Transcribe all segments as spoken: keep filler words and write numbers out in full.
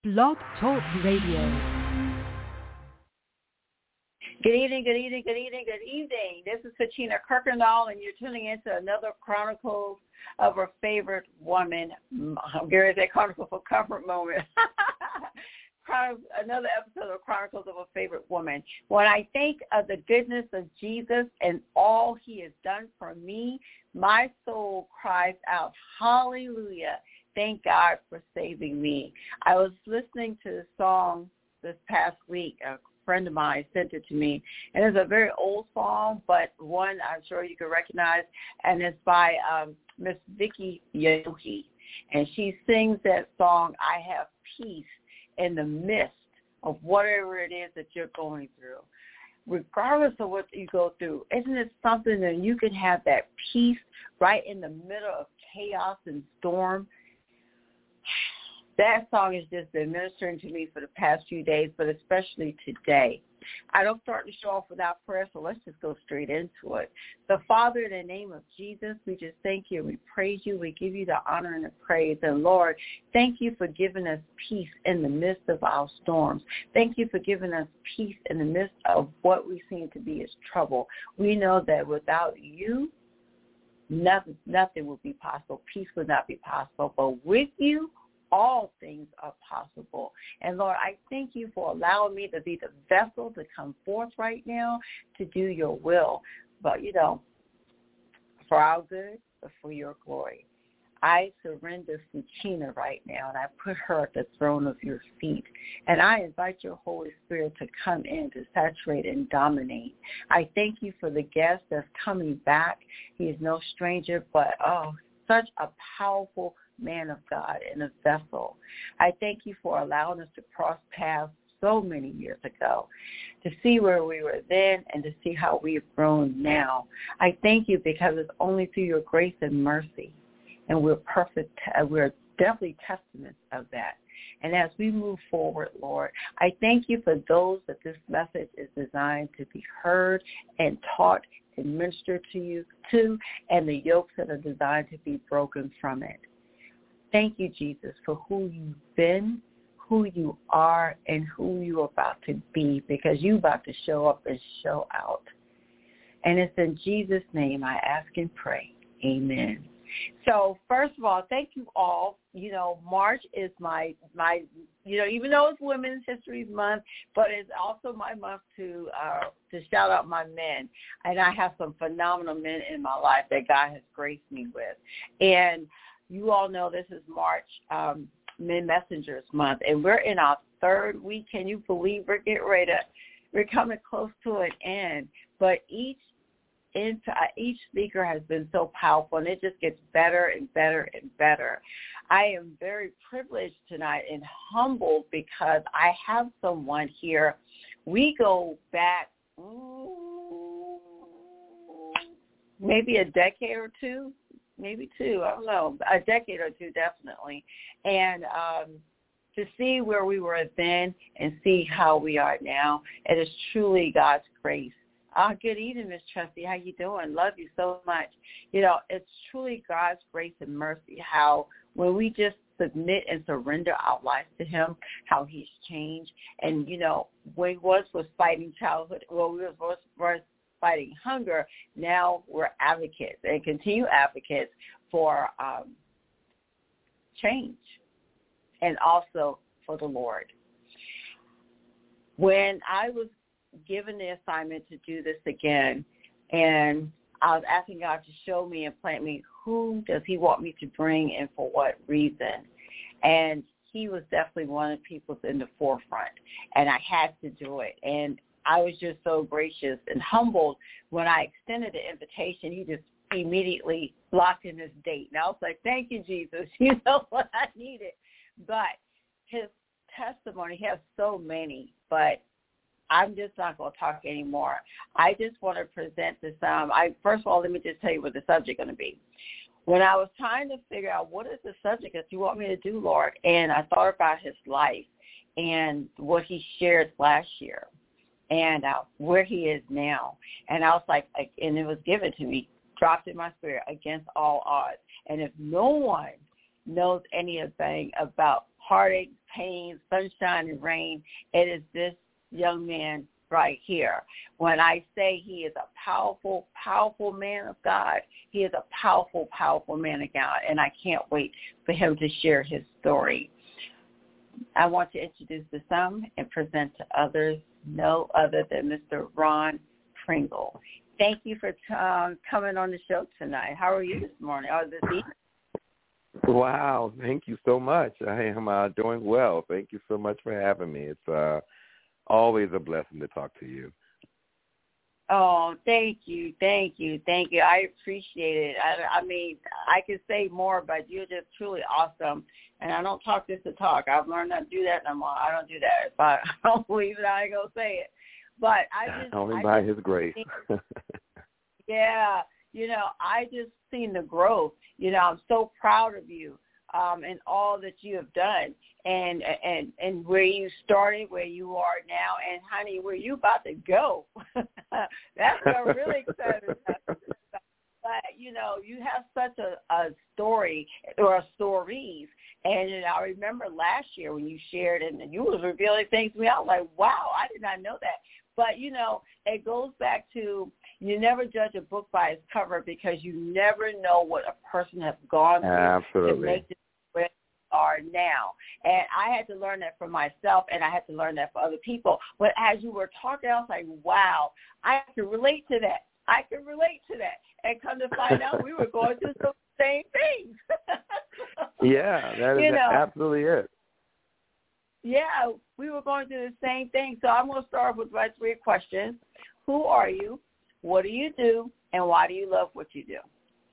Blog Talk Radio. Good evening, good evening, good evening, good evening. This is Katrina Kirkendall, and you're tuning into another Chronicles of a Favorite Woman. I'm going to say Chronicles of Comfort Moment. Another episode of Chronicles of a Favorite Woman. When I think of the goodness of Jesus and all he has done for me, my soul cries out, hallelujah. Thank God for saving me. I was listening to the song this past week. A friend of mine sent it to me, and it's a very old song, but one I'm sure you can recognize, and it's by um, Miss Vicki Yohe, and she sings that song, I have peace in the midst of whatever it is that you're going through. Regardless of what you go through, isn't it something that you can have that peace right in the middle of chaos and storm? That song has just been ministering to me for the past few days, but especially today. I don't start the show off without prayer, so let's just go straight into it. The Father, in the name of Jesus, we just thank you. We praise you. We give you the honor and the praise. And, Lord, thank you for giving us peace in the midst of our storms. Thank you for giving us peace in the midst of what we seem to be as trouble. We know that without you, nothing, nothing will be possible. Peace would not be possible. But with you, all things are possible. And, Lord, I thank you for allowing me to be the vessel to come forth right now to do your will. But, you know, for our good, but for your glory. I surrender Fuchina right now, and I put her at the throne of your feet. And I invite your Holy Spirit to come in to saturate and dominate. I thank you for the guest that's coming back. He is no stranger, but, oh, such a powerful man of God and a vessel. I thank you for allowing us to cross paths so many years ago, to see where we were then and to see how we have grown now. I thank you because it's only through your grace and mercy, and we're perfect. We're definitely testaments of that. And as we move forward, Lord, I thank you for those that this message is designed to be heard and taught and ministered to you to, and the yokes that are designed to be broken from it. Thank you, Jesus, for who you've been, who you are, and who you're about to be, because you're about to show up and show out. And it's in Jesus' name I ask and pray. Amen. So, first of all, thank you all. You know, March is my, my you know, even though it's Women's History Month, but it's also my month to uh, to shout out my men. And I have some phenomenal men in my life that God has graced me with. And you all know this is March um, Men Messengers Month, and we're in our third week. Can you believe we're getting ready to, we're coming close to an end. But each into, each speaker has been so powerful, and it just gets better and better and better. I am very privileged tonight and humbled because I have someone here. We go back ooh, maybe a decade or two. Maybe two, I don't know, a decade or two definitely. And um, to see where we were then and see how we are now, it is truly God's grace. Uh, good evening, Miss Trusty. How you doing? Love you so much. You know, it's truly God's grace and mercy how when we just submit and surrender our lives to him, how he's changed. And, you know, when we was was fighting childhood, well, we was, was fighting hunger, now we're advocates and continue advocates for um, change and also for the Lord. When I was given the assignment to do this again, and I was asking God to show me and plant me, who does he want me to bring and for what reason? And he was definitely one of the people in the forefront, and I had to do it. And I was just so gracious and humbled when I extended the invitation. He just immediately locked in this date. And I was like, thank you, Jesus. You know what I needed. But his testimony, he has so many, but I'm just not going to talk anymore. I just want to present this. Um, I First of all, let me just tell you what the subject is going to be. When I was trying to figure out what is the subject that you want me to do, Lord, and I thought about his life and what he shared last year, and uh, where he is now. And I was like, and it was given to me, dropped in my spirit, against all odds. And if no one knows anything about heartache, pain, sunshine, and rain, it is this young man right here. When I say he is a powerful, powerful man of God, he is a powerful, powerful man of God, and I can't wait for him to share his story. I want to introduce to some and present to others no other than Mister Ron Pringle. Thank you for um, coming on the show tonight. How are you this morning or this evening? Wow, thank you so much. I am uh, doing well. Thank you so much for having me. It's uh, always a blessing to talk to you. Oh, thank you, thank you, thank you. I appreciate it. I, I mean, I could say more, but you're just truly awesome. And I don't talk just to talk. I've learned not to do that no more. I don't do that. If I, I don't believe it, I ain't gonna say it. But I just only I by just His grace. think, yeah, you know, I just seen the growth. You know, I'm so proud of you um, and all that you have done, and and and where you started, where you are now, and honey, where you about to go. That's what I'm really excited about. But you know, you have such a, a story or stories, and you know, I remember last year when you shared and you was revealing things to me. I was like, wow, I did not know that. But you know, it goes back to you never judge a book by its cover because you never know what a person has gone through Absolutely. to make this where they are now. And I had to learn that for myself, and I had to learn that for other people. But as you were talking, I was like, wow, I can relate to that. I can relate to that. And come to find out, we were going through the same things. Yeah, that is you know, absolutely it. Yeah, we were going through the same thing. So I'm going to start with my three questions. Who are you? What do you do? And why do you love what you do?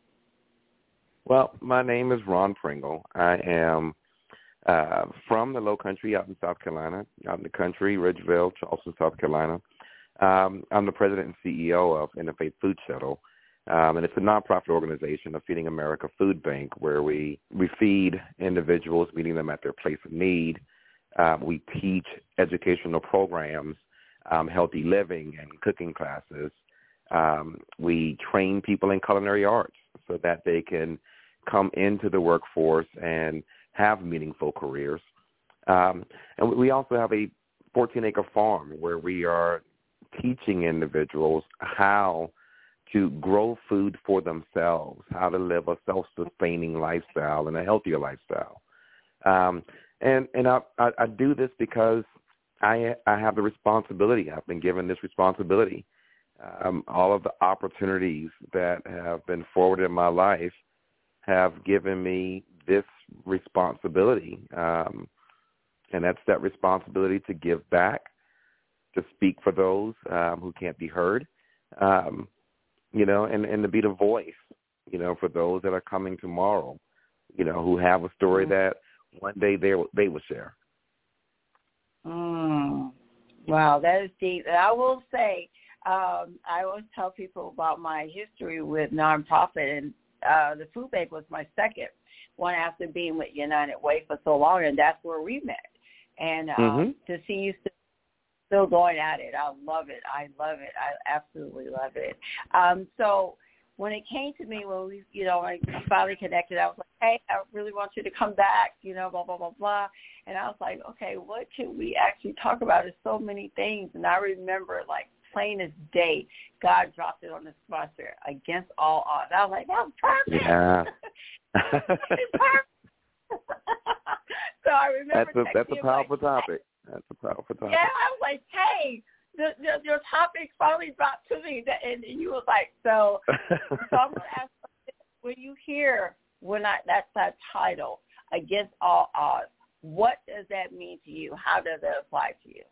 Well, my name is Ron Pringle. I am uh, from the Low Country out in South Carolina, out in the country, Ridgeville, Charleston, South Carolina. Um, I'm the president and C E O of Interfaith Food Shuttle, um, and it's a nonprofit organization, a Feeding America food bank, where we, we feed individuals, meeting them at their place of need. Um, we teach educational programs, um, healthy living and cooking classes. Um, we train people in culinary arts so that they can come into the workforce and have meaningful careers. Um, and we also have a fourteen-acre farm where we are teaching individuals how to grow food for themselves, how to live a self-sustaining lifestyle and a healthier lifestyle. Um, and and I, I, I do this because I, I have the responsibility. I've been given this responsibility. Um, all of the opportunities that have been forwarded in my life have given me this responsibility. Um, and that's that responsibility to give back, to speak for those um, who can't be heard, um, you know, and, and to be the voice, you know, for those that are coming tomorrow, you know, who have a story mm. that one day they they will share. Mm. Wow, that is deep. And I will say, um, I always tell people about my history with nonprofit, and uh, the food bank was my second one after being with United Way for so long, and that's where we met. And um, mm-hmm. to see you still, still going at it, I love it. I love it. I absolutely love it. Um, so when it came to me, when we, you know, I finally connected, I was like, hey, I really want you to come back, you know, blah, blah, blah, blah. And I was like, okay, what can we actually talk about? There's so many things. And I remember, like, plain as day, God dropped it on the sponsor, Against All Odds. I was like, that's perfect. Yeah. It's perfect. So I remember that's a, that's a powerful like, topic. That's a powerful topic. Yeah, I was like, hey, the, the, your topic finally dropped to me, and you was like, so. So I'm going to ask, when you hear when I that's that title, Against All Odds, what does that mean to you? How does that apply to you?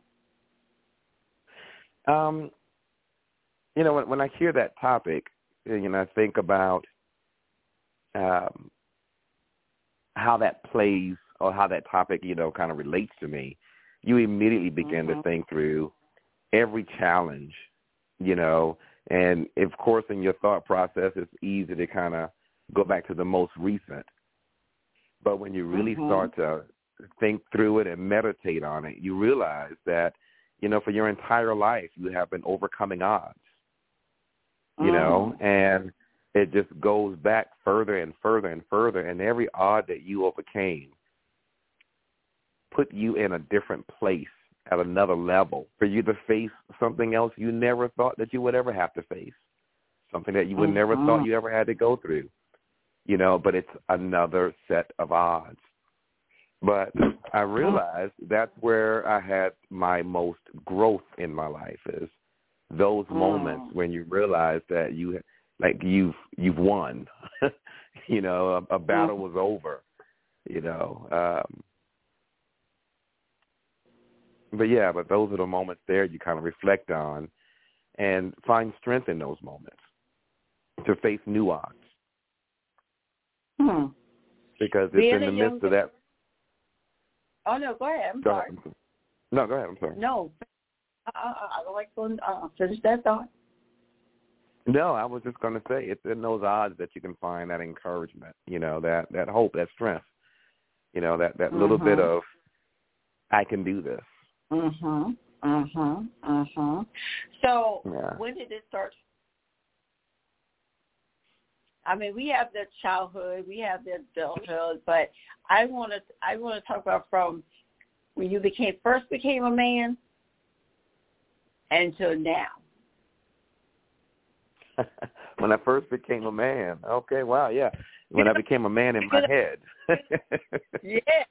Um, you know, when, when I hear that topic, you know, I think about um, how that plays or how that topic, you know, kind of relates to me. You immediately begin mm-hmm. to think through every challenge, you know, and of course in your thought process, it's easy to kind of go back to the most recent. But when you really mm-hmm. start to think through it and meditate on it, you realize that, you know, for your entire life, you have been overcoming odds, you mm-hmm. know, and it just goes back further and further and further. And every odd that you overcame, put you in a different place at another level for you to face something else you never thought that you would ever have to face, something that you would mm-hmm. never thought you ever had to go through, you know, but it's another set of odds. But I realized that's where I had my most growth in my life, is those mm. moments when you realize that you, like you've, you've won, you know, a, a battle was over, you know. Um, but yeah, but those are the moments there you kind of reflect on and find strength in those moments to face new odds. Hmm. Because it's Being in the midst young... of that. Oh, no, go ahead. I'm go sorry. Ahead. No, go ahead. I'm sorry. No. Uh, I don't like to uh, finish that thought. No, I was just going to say, it's in those odds that you can find that encouragement, you know, that, that hope, that strength, you know, that, that little mm-hmm. bit of, I can do this. Mm-hmm, mm-hmm, mm-hmm. So yeah. when did it start? I mean, we have the childhood, we have the adulthood, but I want to I want to talk about from when you became first became a man until now. When I first became a man. Okay, wow, yeah. When I became a man in my head. Yeah.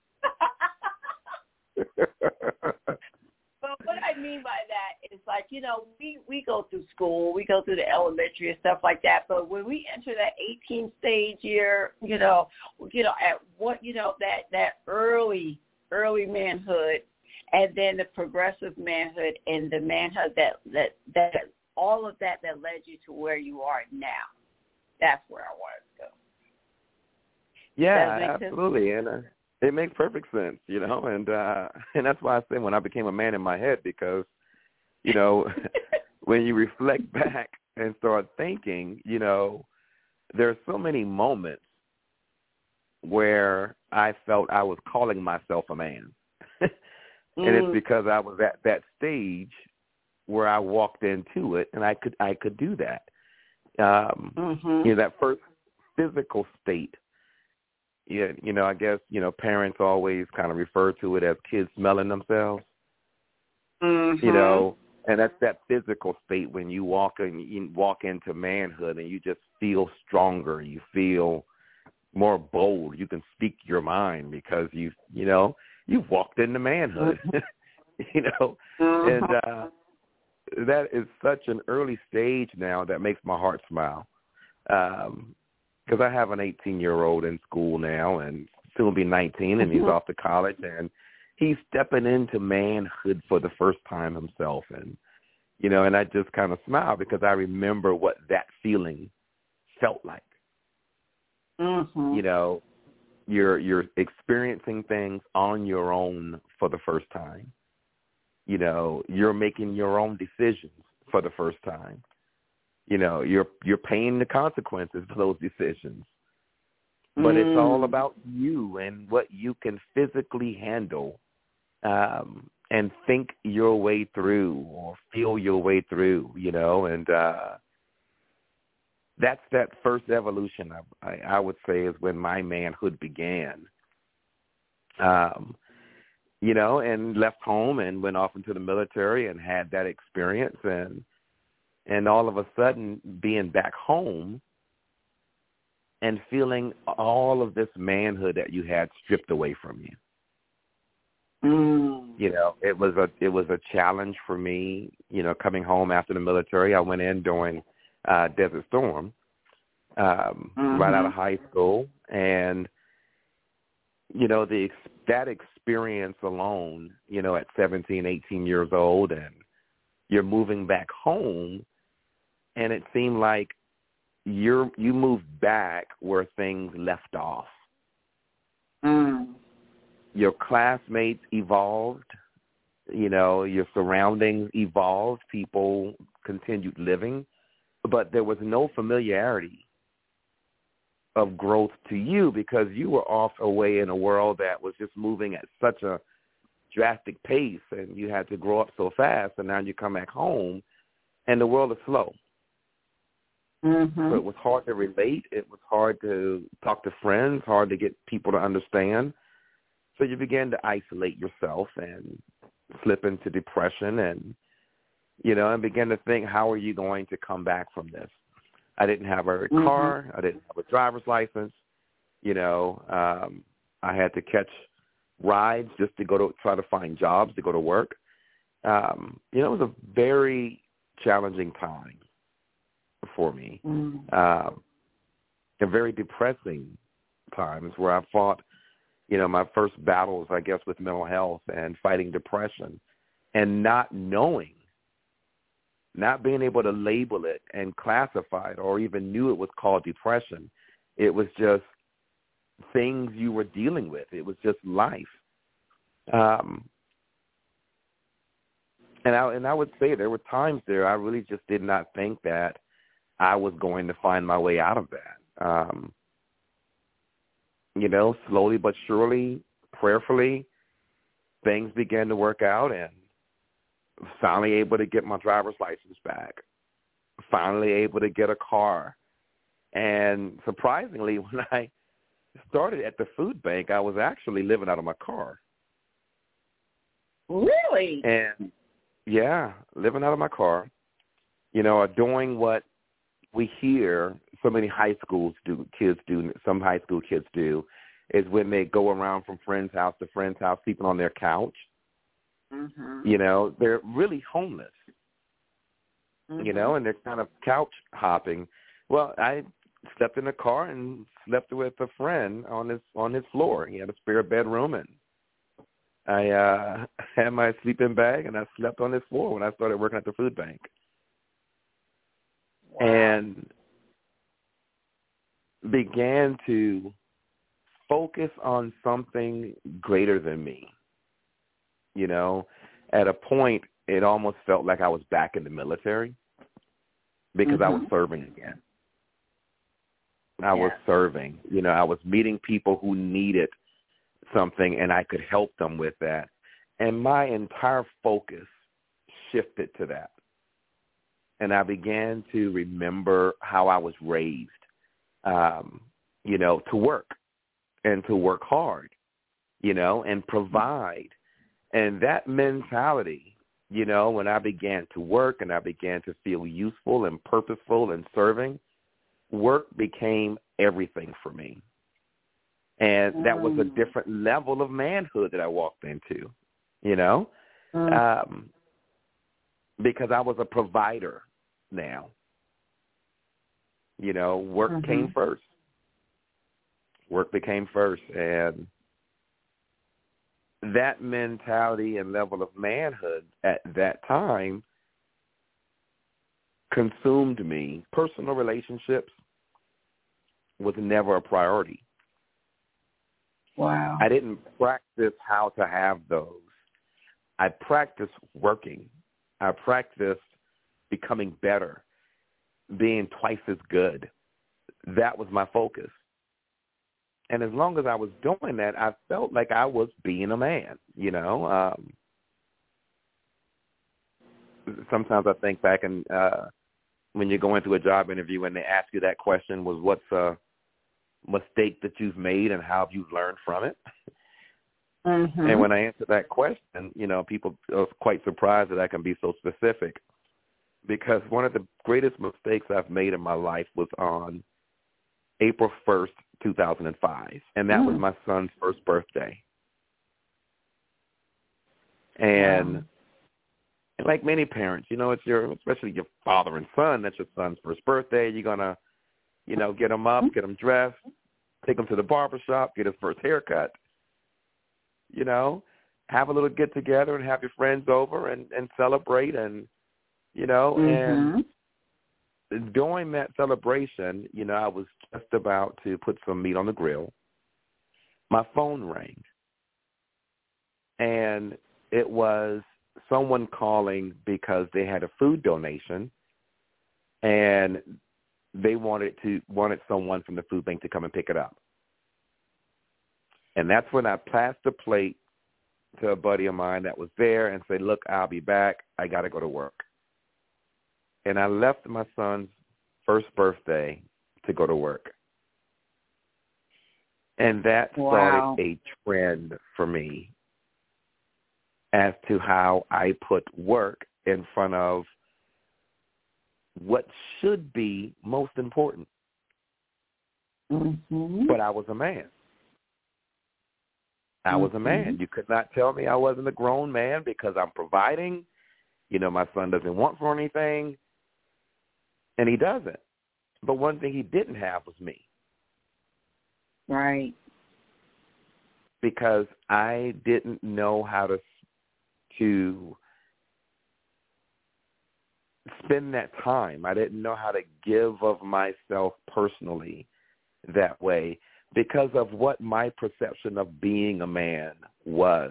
But what I mean by that is, like, you know, we, we go through school, we go through the elementary and stuff like that, but when we enter that eighteen stage year, you know, you know, at what, you know, that, that early, early manhood, and then the progressive manhood and the manhood that, that, that, all of that that led you to where you are now. That's where I wanted to go. Yeah, absolutely. Sense? And uh, it makes perfect sense, you know, and uh, and that's why I say when I became a man in my head, because, you know, when you reflect back and start thinking, you know, there are so many moments where I felt I was calling myself a man. And mm. it's because I was at that stage where I walked into it and I could I could do that. Um, mm-hmm. You know, that first physical state. Yeah, you know, I guess, you know, parents always kind of refer to it as kids smelling themselves. Mm-hmm. You know, and that's that physical state when you walk in, you walk into manhood and you just feel stronger. You feel more bold. You can speak your mind because you, you know, you've walked into manhood. Mm-hmm. You know, mm-hmm. and uh, that is such an early stage now that makes my heart smile. Um, Because I have an eighteen-year-old in school now and soon be nineteen, and he's off to college, and he's stepping into manhood for the first time himself. And, you know, and I just kind of smile because I remember what that feeling felt like. Mm-hmm. You know, you're you're experiencing things on your own for the first time. You know, you're making your own decisions for the first time. You know, you're you're paying the consequences for those decisions. But mm. it's all about you and what you can physically handle um, and think your way through or feel your way through, you know. And uh, that's that first evolution, I, I, I would say, is when my manhood began. Um, you know, and left home and went off into the military and had that experience, and And all of a sudden being back home and feeling all of this manhood that you had stripped away from you. Mm. You know, it was a it was a challenge for me, you know, coming home after the military. I went in during uh, Desert Storm, um, mm-hmm. right out of high school. And, you know, the that experience alone, you know, at seventeen, eighteen years old, and you're moving back home, and it seemed like you're you moved back where things left off. Mm. Your classmates evolved, you know, your surroundings evolved, people continued living, but there was no familiarity of growth to you because you were off away in a world that was just moving at such a drastic pace, and you had to grow up so fast, and now you come back home, and the world is slow. Mm-hmm. So it was hard to relate. It was hard to talk to friends, hard to get people to understand. So you begin to isolate yourself and slip into depression and, you know, and begin to think, how are you going to come back from this? I didn't have a Mm-hmm. car. I didn't have a driver's license. You know, um, I had to catch rides just to go to try to find jobs to go to work. Um, you know, it was a very challenging time for me. Mm-hmm. Um, a very depressing times where I fought, you know, my first battles, I guess, with mental health and fighting depression and not knowing, not being able to label it and classify it or even knew it was called depression. It was just things you were dealing with. It was just life. Um, and I, and I would say there were times there I really just did not think that I was going to find my way out of that. Um, you know, slowly but surely, prayerfully, things began to work out and finally able to get my driver's license back, finally able to get a car. And surprisingly, when I started at the food bank, I was actually living out of my car. Really? And, yeah, living out of my car, you know, doing what we hear so many high schools do, kids do, some high school kids do, is when they go around from friend's house to friend's house sleeping on their couch. Mm-hmm. You know, they're really homeless, Mm-hmm. you know, and they're kind of couch hopping. Well, I slept in a car and slept with a friend on his on his floor. He had a spare bedroom, and I uh, had my sleeping bag, and I slept on his floor when I started working at the food bank. Wow. And began to focus on something greater than me. You know, at a point, it almost felt like I was back in the military because Mm-hmm. I was serving again. I was Yeah. serving. You know, I was meeting people who needed something, and I could help them with that. And my entire focus shifted to that. And I began to remember how I was raised, um, you know, to work and to work hard, you know, and provide. And that mentality, you know, when I began to work and I began to feel useful and purposeful and serving, work became everything for me. And that was a different level of manhood that I walked into, you know, Mm-hmm. um, because I was a provider now. You know, work Mm-hmm. came first. Work became first. And that mentality and level of manhood at that time consumed me. Personal relationships was never a priority. Wow. I didn't practice how to have those. I practiced working. I practiced becoming better, being twice as good. That was my focus. And as long as I was doing that, I felt like I was being a man, you know. Um, sometimes I think back and uh, when you're going through a job interview and they ask you that question, was what's a mistake that you've made and how have you learned from it? Mm-hmm. And when I answer that question, you know, people are quite surprised that I can be so specific, because one of the greatest mistakes I've made in my life was on April first, two thousand five, and that mm. was my son's first birthday. And wow. like many parents, you know, it's your, especially your father and son, that's your son's first birthday. You're going to, you know, get him up, get him dressed, take him to the barbershop, get his first haircut, you know, have a little get together and have your friends over and, and celebrate and, you know, Mm-hmm. and during that celebration, you know, I was just about to put some meat on the grill. My phone rang, and it was someone calling because they had a food donation, and they wanted to wanted someone from the food bank to come and pick it up. And that's when I passed the plate to a buddy of mine that was there and said, "Look, I'll be back. I got to go to work." And I left my son's first birthday to go to work. And that Wow. started a trend for me as to how I put work in front of what should be most important. Mm-hmm. But I was a man. I mm-hmm. was a man. You could not tell me I wasn't a grown man because I'm providing. You know, my son doesn't want for anything, and he doesn't. But one thing he didn't have was me. Right. Because I didn't know how to to spend that time. I didn't know how to give of myself personally that way because of what my perception of being a man was.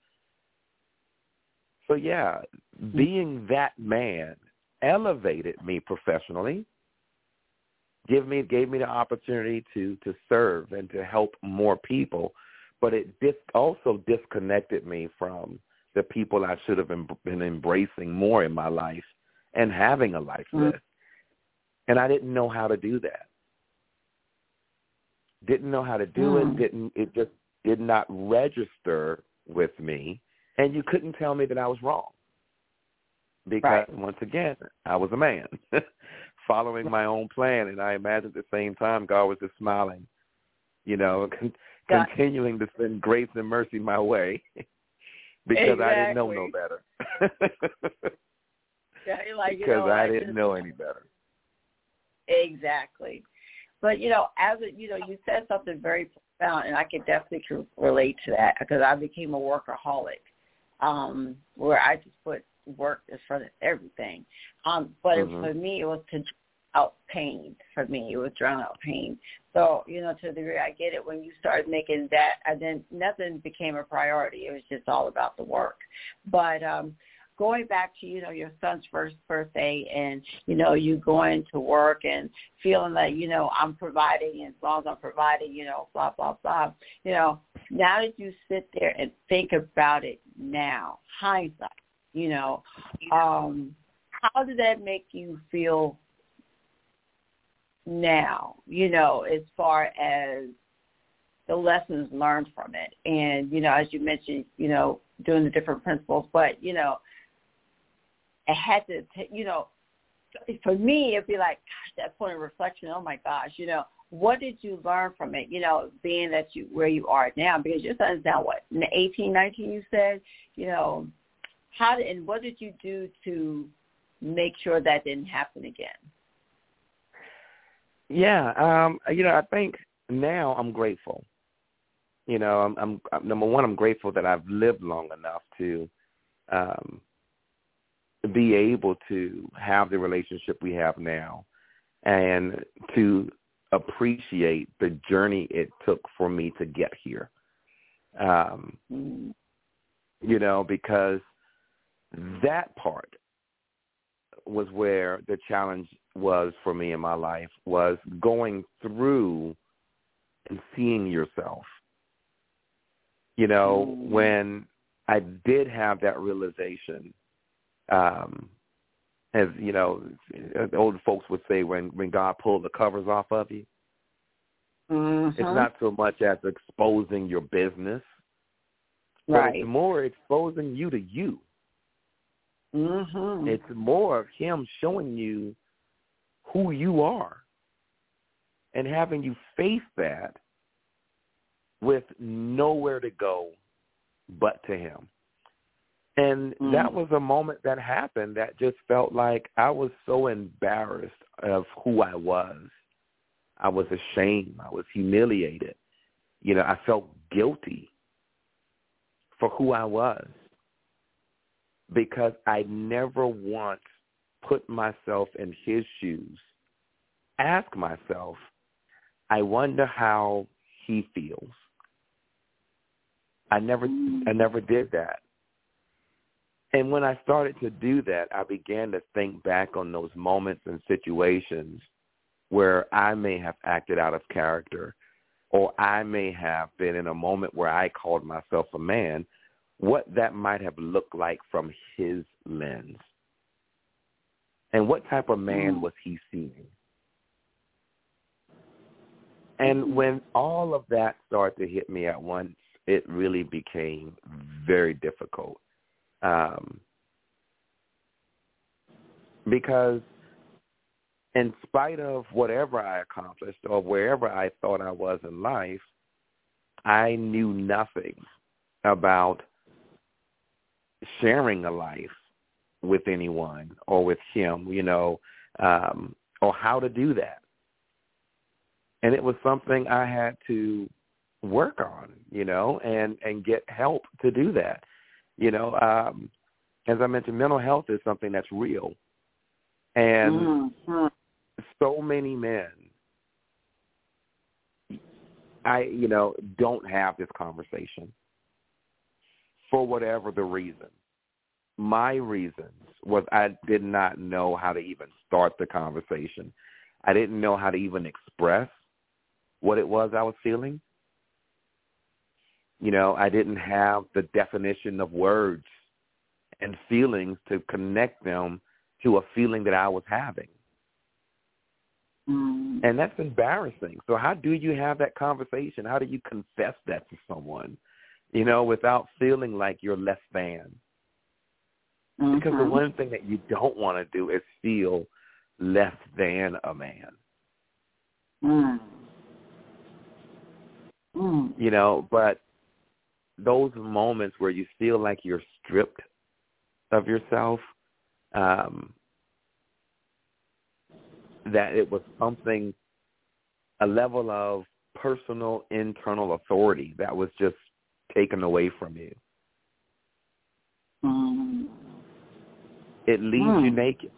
So, yeah, being that man elevated me professionally, give me, gave me the opportunity to, to serve and to help more people, but it dis- also disconnected me from the people I should have been, been embracing more in my life and having a life mm-hmm. with. And I didn't know how to do that. Didn't know how to do mm. it. Didn't it just did not register with me. And you couldn't tell me that I was wrong. Because, right. once again, I was a man following my own plan. And I imagine at the same time God was just smiling, you know, con- continuing to send grace and mercy my way because exactly. I didn't know no better. yeah, like, because you know, I I didn't just, know any better. Exactly. But, you know, as a, you know, you said something very profound, and I can definitely relate to that because I became a workaholic um, where I just put work in front of everything. Um, but mm-hmm. it, for me, it was to drown out pain. For me, it was drown out pain. So, you know, to the degree I get it, when you started making that, and then nothing became a priority. It was just all about the work. But um, going back to, you know, your son's first birthday and, you know, you going to work and feeling like, you know, I'm providing, and as long as I'm providing, you know, blah, blah, blah. You know, now that you sit there and think about it now, hindsight, you know, um, how did that make you feel now, you know, as far as the lessons learned from it? And, you know, as you mentioned, you know, doing the different principles, but, you know, it had to, t- you know, for me, it'd be like, gosh, that point of reflection, oh, my gosh, you know, what did you learn from it, you know, being that you, where you are now? Because your son's now, what, eighteen, nineteen, you said, you know, how did, and what did you do to make sure that didn't happen again? Yeah, um, you know, I think now I'm grateful. You know, I'm, I'm, I'm number one, I'm grateful that I've lived long enough to um, be able to have the relationship we have now and to appreciate the journey it took for me to get here. Um, you know, because that part was where the challenge was for me in my life, was going through and seeing yourself. You know, mm. when I did have that realization, um, as, you know, as old folks would say, when, when God pulled the covers off of you, mm-hmm. it's not so much as exposing your business, right. but it's more exposing you to you. Mm-hmm. It's more of him showing you who you are and having you face that with nowhere to go but to him. And mm-hmm. that was a moment that happened that just felt like I was so embarrassed of who I was. I was ashamed. I was humiliated. You know, I felt guilty for who I was because I never once put myself in his shoes, ask myself, I wonder how he feels. I never, I never did that. And when I started to do that, I began to think back on those moments and situations where I may have acted out of character, or I may have been in a moment where I called myself a man, what that might have looked like from his lens. And what type of man was he seeing? And when all of that started to hit me at once, it really became very difficult. Um, because in spite of whatever I accomplished or wherever I thought I was in life, I knew nothing about sharing a life with anyone or with him, you know, um, or how to do that. And it was something I had to work on, you know, and, and get help to do that. You know, um, as I mentioned, mental health is something that's real. And mm-hmm. so many men, I, you know, don't have this conversation for whatever the reason. My reasons was I did not know how to even start the conversation. I didn't know how to even express what it was I was feeling. You know, I didn't have the definition of words and feelings to connect them to a feeling that I was having. Mm. And that's embarrassing. So how do you have that conversation? How do you confess that to someone, you know, without feeling like you're less than? Mm-hmm. Because the one thing that you don't want to do is feel less than a man. Mm. Mm. You know, but those moments where you feel like you're stripped of yourself, um, that it was something, a level of personal internal authority that was just taken away from you. Mm. It leaves mm. you naked.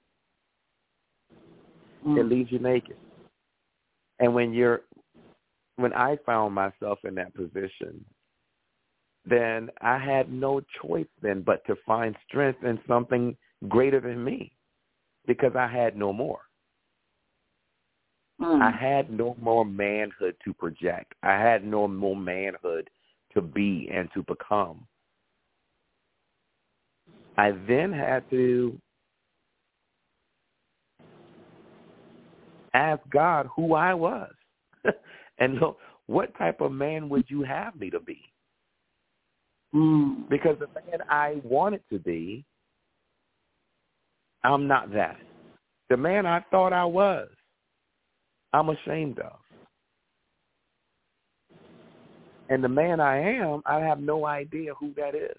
Mm. It leaves you naked. And when you're, when I found myself in that position, then I had no choice then but to find strength in something greater than me, because I had no more. Mm. I had no more manhood to project. I had no more manhood to be and to become. I then had to ask God who I was. And look, what type of man would you have me to be? Mm. Because the man I wanted to be, I'm not that. The man I thought I was, I'm ashamed of. And the man I am, I have no idea who that is.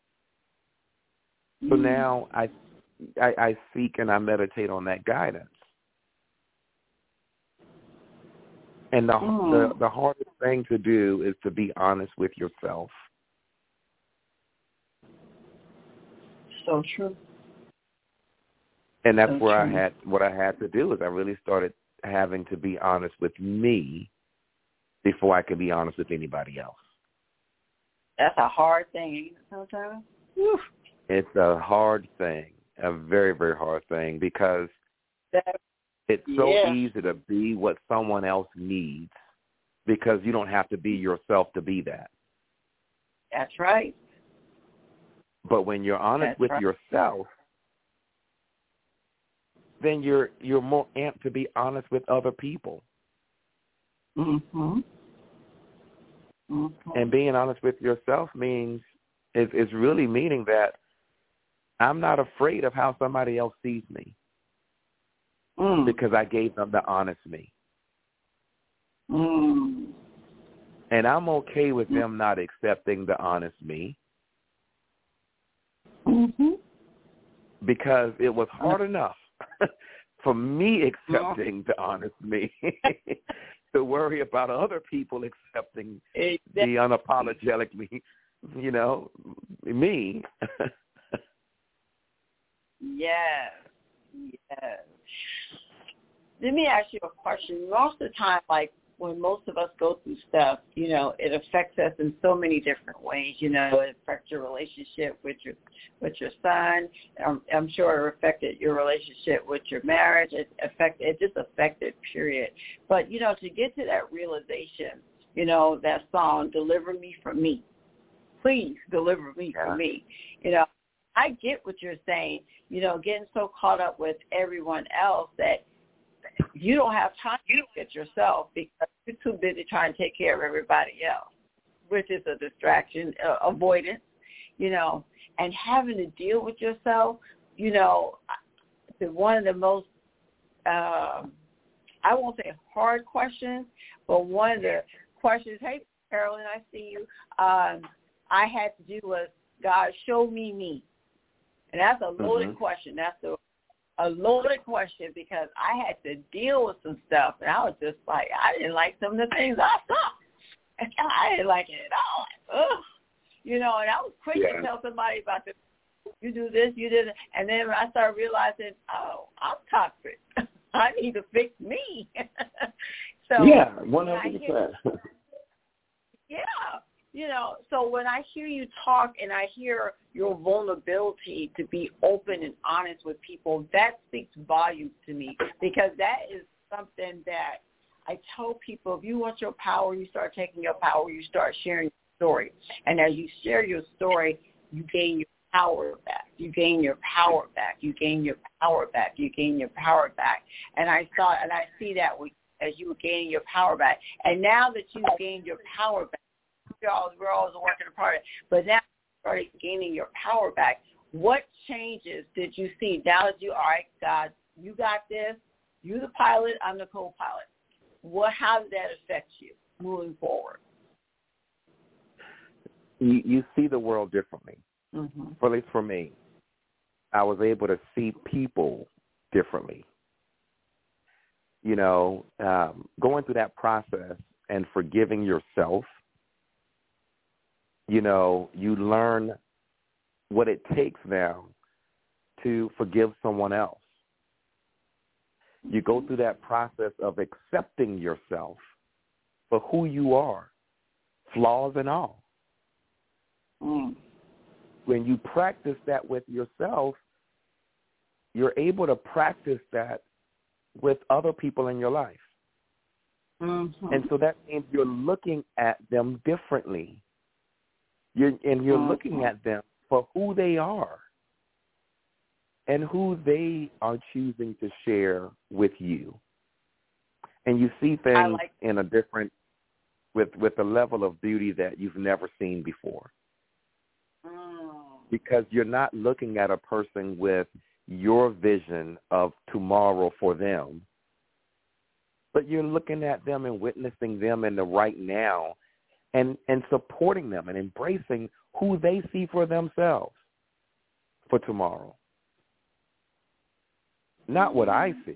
So now I, I, I seek and I meditate on that guidance. And the, mm. the the hardest thing to do is to be honest with yourself. So true. And that's so where true. I had what I had to do is I really started having to be honest with me before I could be honest with anybody else. That's a hard thing, ain't it, sometimes? Whew. It's a hard thing, a very, very hard thing, because that, it's so yeah. easy to be what someone else needs because you don't have to be yourself to be that. That's right. But when you're honest That's with right. yourself, then you're you're more amped to be honest with other people. Mm-hmm. Mm-hmm. And being honest with yourself means is is really meaning that I'm not afraid of how somebody else sees me mm. because I gave them the honest me. Mm. And I'm okay with mm. them not accepting the honest me. Mm-hmm. Because it was hard mm. enough for me accepting the honest me to worry about other people accepting exactly. the unapologetic me, you know, me. Yes, yes. Let me ask you a question. Most of the time, like when most of us go through stuff, you know, it affects us in so many different ways. You know, it affects your relationship with your with your son. I'm, I'm sure it affected your relationship with your marriage. It affected. It just affected. Period. But you know, to get to that realization, you know, that song, "Deliver Me from Me," please deliver me yeah. from me. You know, I get what you're saying. You know, getting so caught up with everyone else that you don't have time to look at yourself because you're too busy trying to take care of everybody else, which is a distraction, uh, avoidance, you know, and having to deal with yourself, you know, the, one of the most, uh, I won't say hard questions, but one of the questions, hey, Carolyn, I see you, um, I had to do was, God, show me me. And that's a loaded mm-hmm. question. That's a, a loaded question because I had to deal with some stuff, and I was just like, I didn't like some of the things I saw. And I didn't like it at all. Ugh. You know, and I was quick yeah. to tell somebody about this. You do this, you did it. And then when I started realizing, oh, I'm toxic. I need to fix me. so yeah, one hundred percent. Yeah. You know, so when I hear you talk and I hear your vulnerability to be open and honest with people, that speaks volumes to me because that is something that I tell people, if you want your power, you start taking your power, you start sharing your story. And as you share your story, you gain your power back. You gain your power back. You gain your power back. You gain your power back. And I saw, and I see that with, as you were gaining your power back. And now that you've gained your power back, we're always, we're always working apart. But now you started gaining your power back. What changes did you see? Now that you, all right, God, you got this. You the pilot. I'm the co-pilot. What? How did that affect you moving forward? You, you see the world differently. Mm-hmm. At least for me, I was able to see people differently. You know, um, going through that process and forgiving yourself, you know, you learn what it takes now to forgive someone else. You go through that process of accepting yourself for who you are, flaws and all. Mm. When you practice that with yourself, you're able to practice that with other people in your life. Mm-hmm. And so that means you're looking at them differently. You're, and you're mm-hmm. looking at them for who they are and who they are choosing to share with you. And you see things like- in a different, with, with a level of beauty that you've never seen before. Mm. Because you're not looking at a person with your vision of tomorrow for them, but you're looking at them and witnessing them in the right now and, and supporting them and embracing who they see for themselves for tomorrow. Not what I see.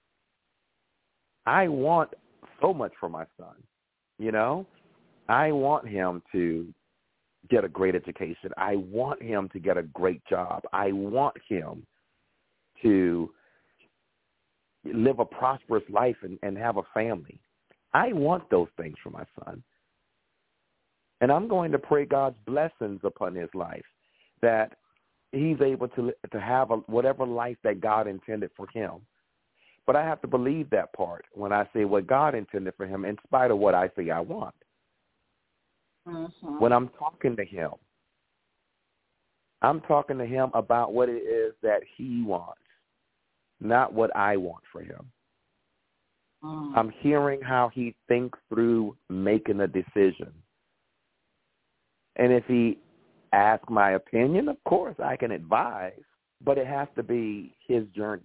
I want so much for my son, you know? I want him to get a great education. I want him to get a great job. I want him to live a prosperous life and, and have a family. I want those things for my son. And I'm going to pray God's blessings upon his life, that he's able to to have a, whatever life that God intended for him. But I have to believe that part when I say what God intended for him in spite of what I say I want. Mm-hmm. When I'm talking to him, I'm talking to him about what it is that he wants, not what I want for him. Mm. I'm hearing how he thinks through making a decision. And if he asks my opinion, of course I can advise, but it has to be his journey.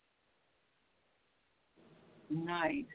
Nice.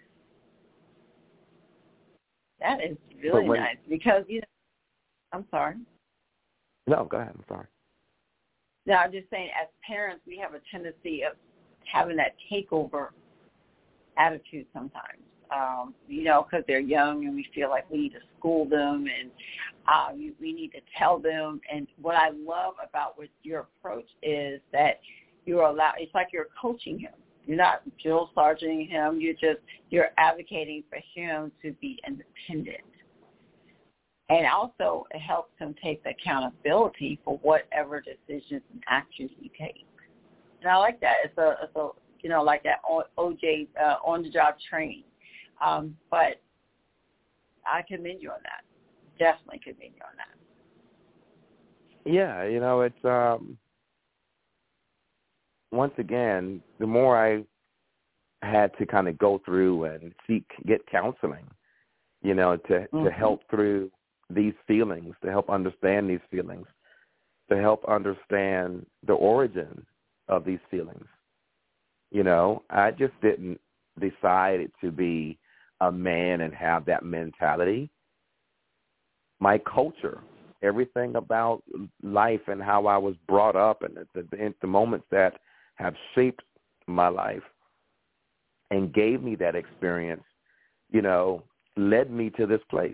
That is really when, nice because, you know, I'm sorry. No, go ahead. I'm sorry. No, I'm just saying as parents, we have a tendency of having that takeover attitude sometimes, um, you know, because they're young and we feel like we need to school them and uh, we, we need to tell them. And what I love about what your approach is that you're allowed, it's like you're coaching him. You're not drill sergeanting him. You're just, you're advocating for him to be independent. And also it helps him take the accountability for whatever decisions and actions he takes. And I like that. It's a, it's a you know, like that O J uh, on-the-job training. Um, but I commend you on that. Definitely commend you on that. Yeah, you know, it's um, once again, the more I had to kind of go through and seek, get counseling, you know, to, mm-hmm. to help through these feelings, to help understand these feelings, to help understand the origin of these feelings. You know, I just didn't decide to be a man and have that mentality. My culture, everything about life and how I was brought up and the, the moments that have shaped my life and gave me that experience, you know, led me to this place.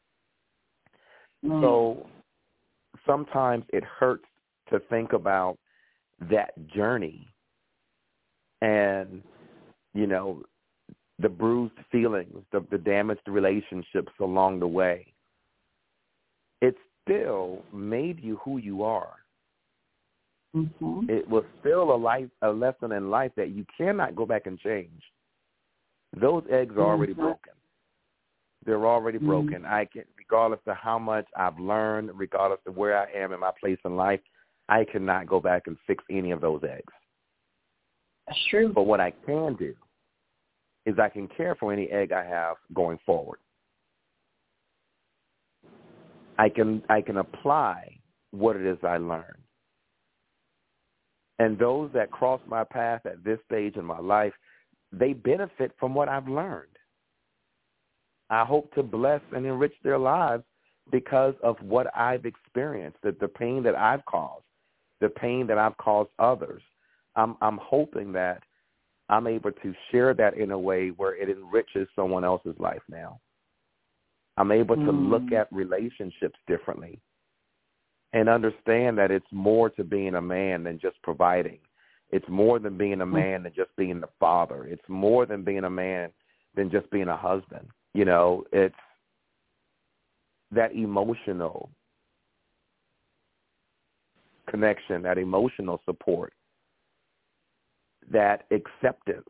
Mm. So sometimes it hurts to think about that journey and, you know, the bruised feelings, the, the damaged relationships along the way. It still made you who you are. Mm-hmm. It was still a life, a lesson in life that you cannot go back and change. Those eggs are already mm-hmm. broken. They're already mm-hmm. broken. I can, regardless of how much I've learned, regardless of where I am in my place in life, I cannot go back and fix any of those eggs. That's true. But what I can do is I can care for any egg I have going forward. I can I can apply what it is I learned. And those that cross my path at this stage in my life, they benefit from what I've learned. I hope to bless and enrich their lives because of what I've experienced, the, the pain that I've caused, the pain that I've caused others. I'm, I'm hoping that I'm able to share that in a way where it enriches someone else's life now. I'm able to mm. look at relationships differently and understand that it's more to being a man than just providing. It's more than being a man than just being the father. It's more than being a man than just being a husband. You know, it's that emotional connection, that emotional support, that acceptance,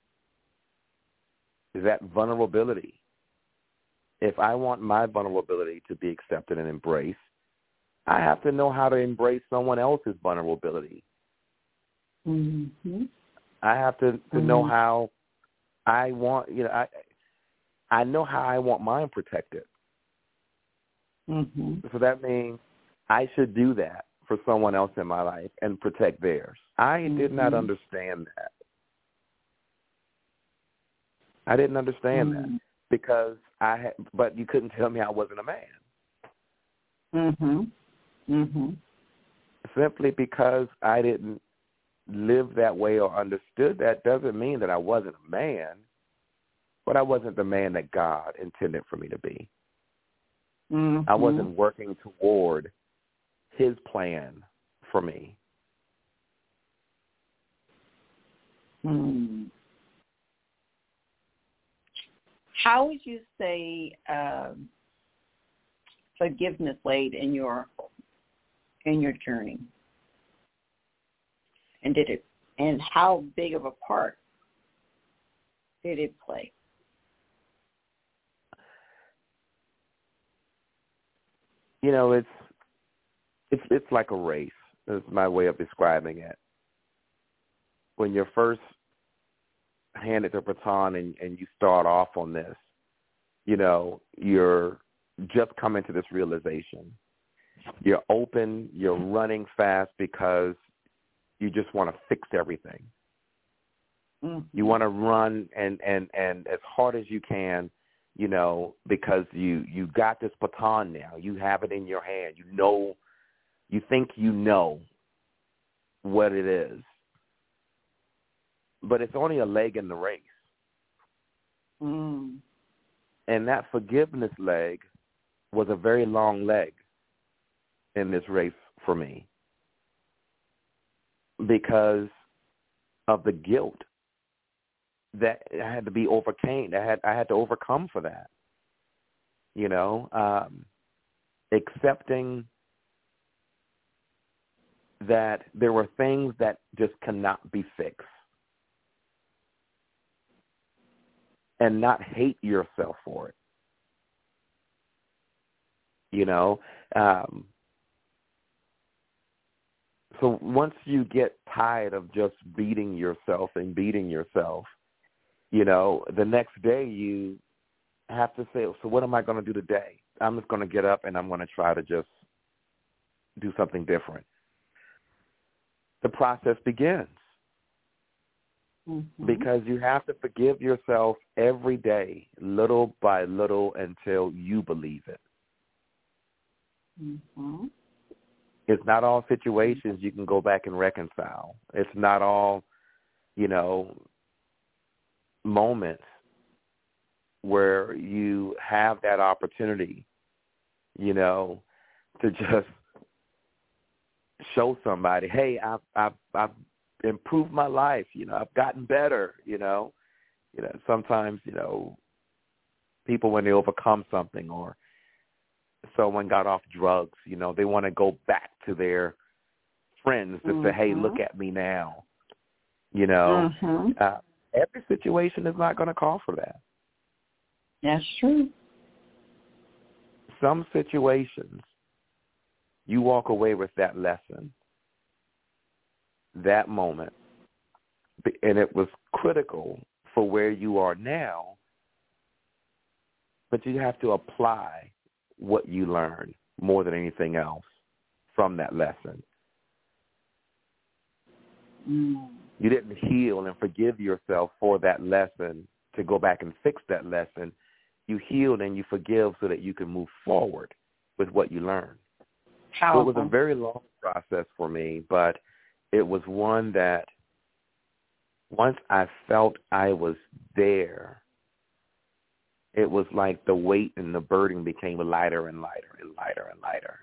that vulnerability. If I want my vulnerability to be accepted and embraced, I have to know how to embrace someone else's vulnerability. Mm-hmm. I have to, to mm-hmm. know how I want, you know, I I know how I want mine protected. Mm-hmm. So that means I should do that for someone else in my life and protect theirs. I mm-hmm. did not understand that. I didn't understand mm-hmm. that because I had, but you couldn't tell me I wasn't a man. Mhm. Mhm. Simply because I didn't live that way or understood that doesn't mean that I wasn't a man, but I wasn't the man that God intended for me to be. Mm-hmm. I wasn't working toward his plan for me. Hmm. How would you say um, forgiveness played in your in your journey? And did it? And how big of a part did it play? You know, it's it's it's like a race. That's my way of describing it. When you're first handed the baton and, and you start off on this, you know, you're just coming to this realization. You're open, you're running fast because you just want to fix everything. Mm-hmm. You want to run and, and, and as hard as you can, you know, because you, you got this baton now. You have it in your hand. You know, you think you know what it is. But it's only a leg in the race. Mm. And that forgiveness leg was a very long leg in this race for me because of the guilt that I had to be overcame. I had I had to overcome for that. You know, um, accepting that there were things that just cannot be fixed. And not hate yourself for it. You know? Um, so once you get tired of just beating yourself and beating yourself, you know, the next day you have to say, so what am I going to do today? I'm just going to get up and I'm going to try to just do something different. The process begins. Mm-hmm. Because you have to forgive yourself every day, little by little, until you believe it. Mm-hmm. It's not all situations you can go back and reconcile. It's not all, you know, moments where you have that opportunity, you know, to just show somebody, hey, I've, I've, I've improved my life, you know, I've gotten better, you know. You know, sometimes, you know, people when they overcome something or someone got off drugs, you know, they want to go back to their friends to mm-hmm. say, hey, look at me now. You know, mm-hmm. uh, every situation is not going to call for that. That's true. Some situations, you walk away with that lesson, that moment, and it was critical for where you are now, but you have to apply what you learned more than anything else from that lesson. Mm. You didn't heal and forgive yourself for that lesson to go back and fix that lesson. You healed and you forgive so that you can move forward with what you learned. So it was a very long process for me, but it was one that once I felt I was there, it was like the weight and the burden became lighter and lighter and lighter and lighter.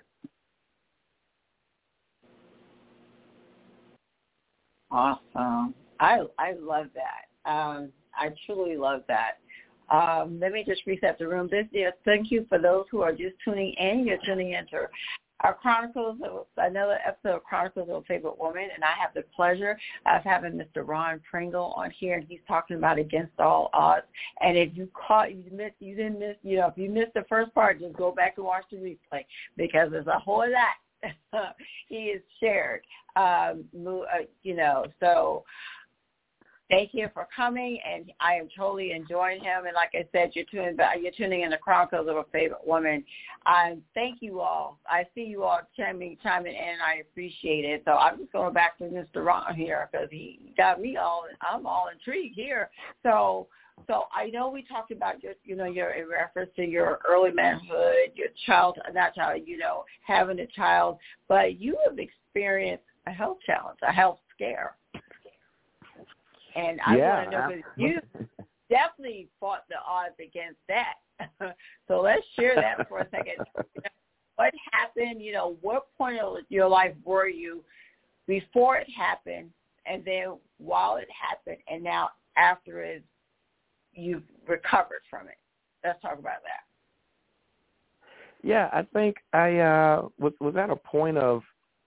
Awesome. I I love that. Um, I truly love that. Um, let me just reset the room. This is thank you for those who are just tuning in. You're tuning into our Chronicles, of, another episode of Chronicles of a Favorite Woman, and I have the pleasure of having Mister Ron Pringle on here, and he's talking about Against All Odds. And if you caught, you missed, you didn't miss, you know, if you missed the first part, just go back and watch the replay because there's a whole lot he has shared. Um, you know, so. Thank you for coming, and I am totally enjoying him. And like I said, you're tuning you're tuning in the Chronicles of a Favorite Woman. Um, thank you all. I see you all chiming, chiming in, and I appreciate it. So I'm just going back to Mister Ron here because he got me all. I'm all intrigued here. So, so I know we talked about your, you know, your in reference to your early manhood, your child, not child, you know, having a child, but you have experienced a health challenge, a health scare. And I yeah, want to know because you definitely fought the odds against that. So let's share that for a second. You know, what happened? You know, what point of your life were you before it happened, and then while it happened, and now after it, you've recovered from it? Let's talk about that. Yeah, I think I uh, was was at a point of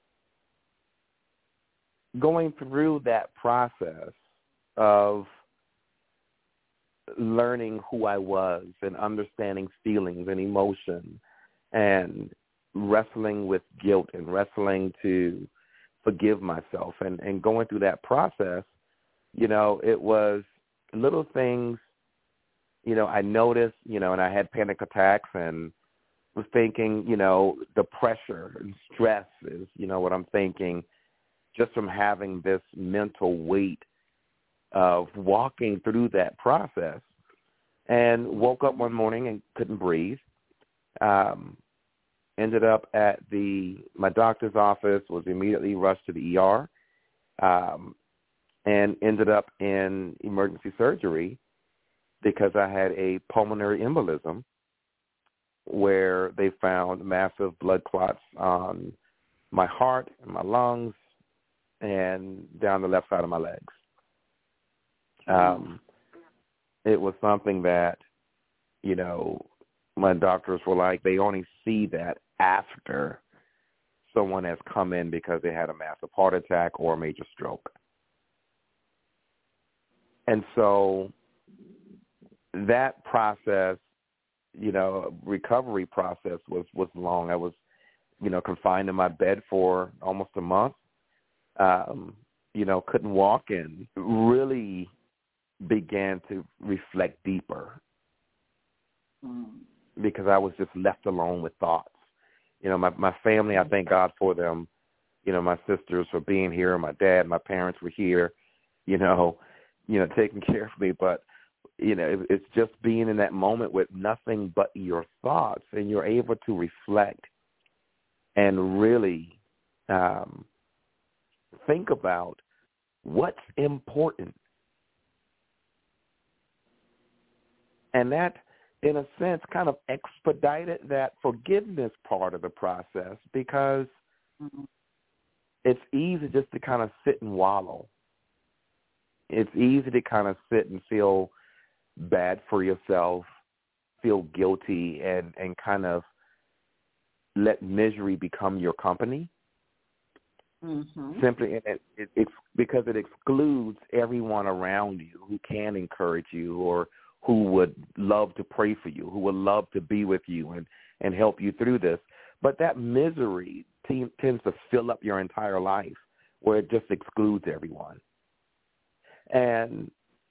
going through that process of learning who I was and understanding feelings and emotion and wrestling with guilt and wrestling to forgive myself and, and going through that process, you know, it was little things, you know, I noticed, you know, and I had panic attacks and was thinking, you know, the pressure and stress is, you know, what I'm thinking just from having this mental weight of walking through that process, and woke up one morning and couldn't breathe. Um, ended up at the my doctor's office, was immediately rushed to the E R, um, and ended up in emergency surgery because I had a pulmonary embolism where they found massive blood clots on my heart and my lungs and down the left side of my legs. Um, it was something that, you know, my doctors were like, they only see that after someone has come in because they had a massive heart attack or a major stroke. And so that process, you know, recovery process was, was long. I was, you know, confined in my bed for almost a month, um, you know, couldn't walk and really began to reflect deeper Mm. because I was just left alone with thoughts. You know, my, my family, I thank God for them. You know, my sisters for being here, my dad, my parents were here, you know, you know, taking care of me. But, you know, it, it's just being in that moment with nothing but your thoughts, and you're able to reflect and really um, think about what's important. And that, in a sense, kind of expedited that forgiveness part of the process, because mm-hmm. it's easy just to kind of sit and wallow. It's easy to kind of sit and feel bad for yourself, feel guilty, and, and kind of let misery become your company. Mm-hmm. Simply, it, it, it's because it excludes everyone around you who can encourage you, or who would love to pray for you, who would love to be with you and, and help you through this. But that misery t- tends to fill up your entire life, where it just excludes everyone. And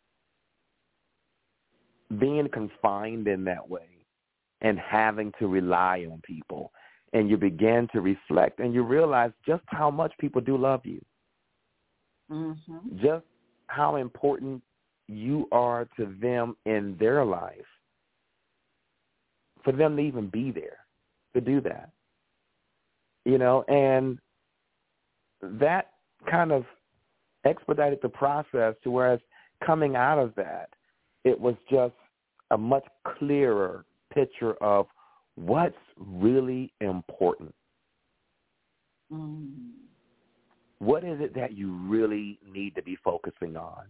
being confined in that way and having to rely on people, and you begin to reflect and you realize just how much people do love you, mm-hmm. just how important you are to them in their life, for them to even be there to do that. You know, and that kind of expedited the process to whereas coming out of that, it was just a much clearer picture of what's really important. Mm. What is it that you really need to be focusing on?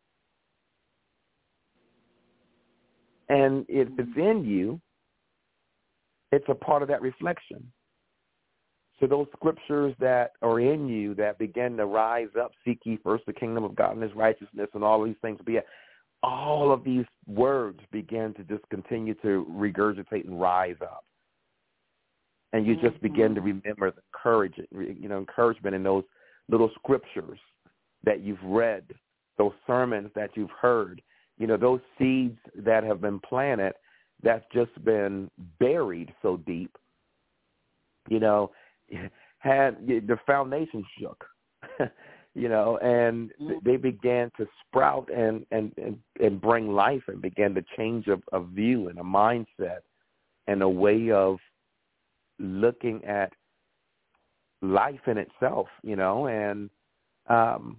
And if it's in you, it's a part of that reflection. So those scriptures that are in you that begin to rise up, seek ye first the kingdom of God and his righteousness, and all these things, be all of these words begin to just continue to regurgitate and rise up. And you just mm-hmm. begin to remember the courage, you know, encouragement in those little scriptures that you've read, those sermons that you've heard, you know, those seeds that have been planted that's just been buried so deep, you know, had the foundation shook, you know, and they began to sprout and, and, and, and bring life and began to change a, a view and a mindset and a way of looking at life in itself, you know, and um,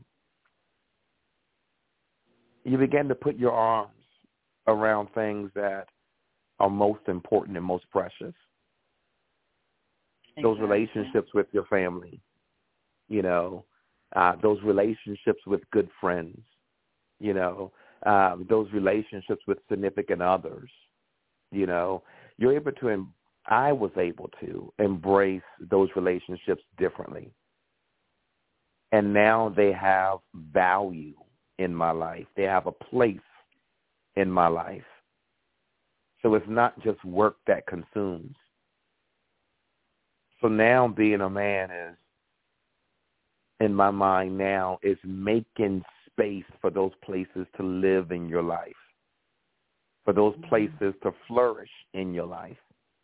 you begin to put your arms around things that are most important and most precious. Exactly. Those relationships with your family, you know, uh, those relationships with good friends, you know, um, those relationships with significant others, you know, you're able to, em- I was able to embrace those relationships differently. And now they have value in my life. They have a place in my life. So it's not just work that consumes. So now being a man is, in my mind now, is making space for those places to live in your life, for those places to flourish in your life,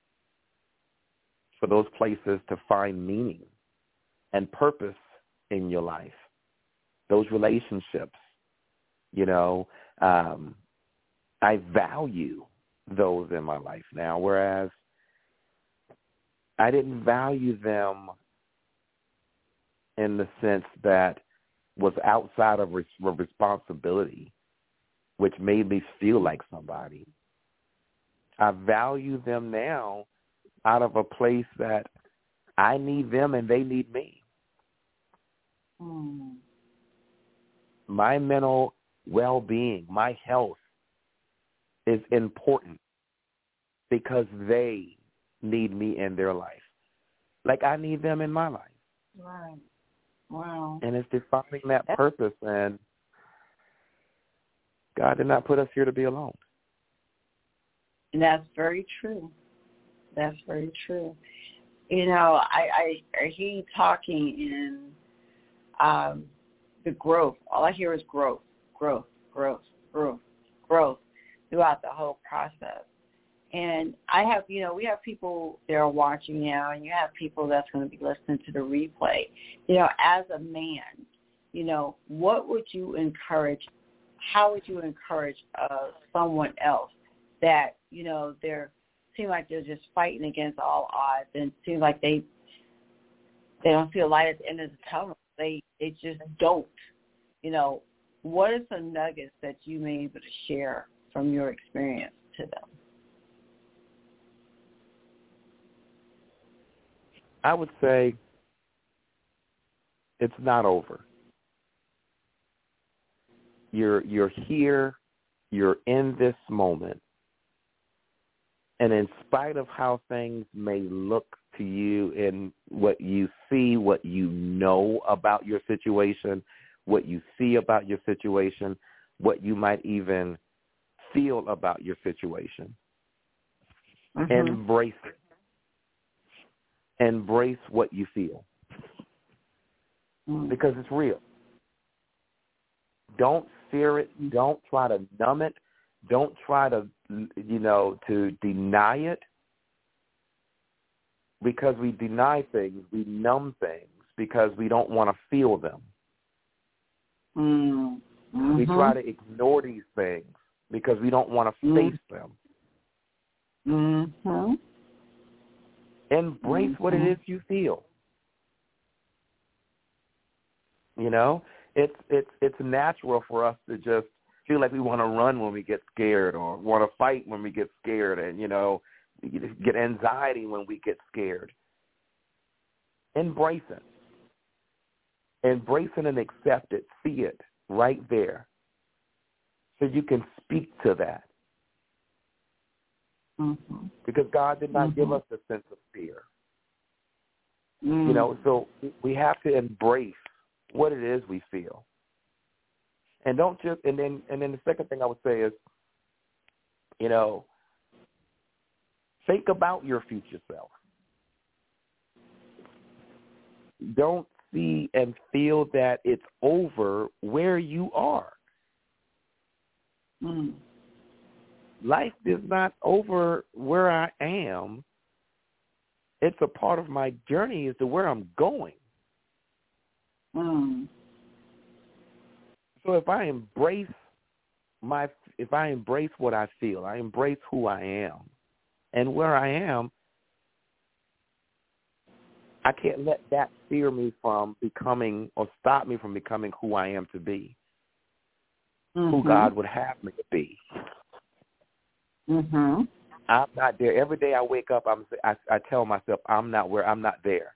for those places to find meaning and purpose in your life, those relationships, you know, um, I value those in my life now, whereas I didn't value them in the sense that was outside of res- responsibility, which made me feel like somebody. I value them now out of a place that I need them and they need me. Mm. My mental well-being, my health is important because they need me in their life, like I need them in my life. Right. Wow. And it's defining that purpose, and God did not put us here to be alone. And that's very true. That's very true. You know, I, I, I hear you talking in um, the growth. All I hear is growth, growth, growth, growth, growth throughout the whole process. And I have, you know, we have people that are watching now, and you have people that's going to be listening to the replay. You know, as a man, you know, what would you encourage, how would you encourage uh, someone else that, you know, they're, seem like they're just fighting against all odds and seem like they they don't see a light at the end of the tunnel. They, they just don't. You know, what are some nuggets that you may be able to share from your experience to them? I would say it's not over. You're you're here, you're in this moment, and in spite of how things may look to you and what you see, what you know about your situation, what you see about your situation, what you might even feel about your situation, mm-hmm. embrace it. Embrace what you feel mm. because it's real. Don't fear it. Don't try to numb it. Don't try to, you know, to deny it, because we deny things, we numb things because we don't want to feel them. Mm. Mm-hmm. We try to ignore these things because we don't want to face mm. them. Mm-hmm. Embrace mm-hmm. what it is you feel. You know, it's it's it's natural for us to just feel like we want to run when we get scared, or want to fight when we get scared, and, you know, get anxiety when we get scared. Embrace it. Embrace it and accept it. See it right there, so you can speak to that. Mm-hmm. Because God did not mm-hmm. give us a sense of fear. Mm. You know, so we have to embrace what it is we feel. And don't just, and then, and then the second thing I would say is, you know, think about your future self. Don't see and feel that it's over where you are. Mm. Life is not over where I am. It's a part of my journey as to where I'm going. Mm. So if I embrace my, if I embrace what I feel, I embrace who I am and where I am, I can't let that steer me from becoming or stop me from becoming who I am to be, mm-hmm. who God would have me to be. Mm-hmm. I'm not there. Every day I wake up, I'm, I, I tell myself, I'm not where, I'm not there.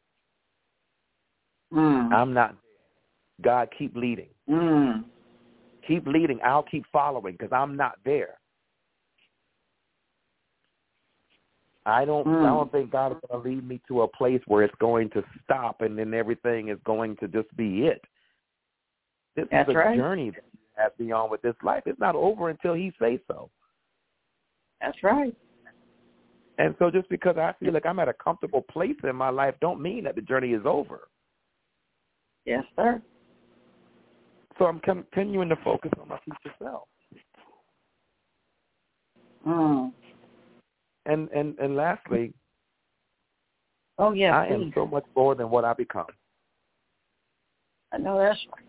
Mm. I'm not there. God, keep leading. Mm. Keep leading. I'll keep following because I'm not there. I don't, mm. I don't think God is going to lead me to a place where it's going to stop and then everything is going to just be it. This That's is a right. journey that He has beyond with this life. It's not over until He says so. That's right. And so just because I feel like I'm at a comfortable place in my life don't mean that the journey is over. Yes, sir. So I'm continuing to focus on my future self. Mm. And, and and lastly, oh yeah, I please. am so much more than what I become. I know that's right.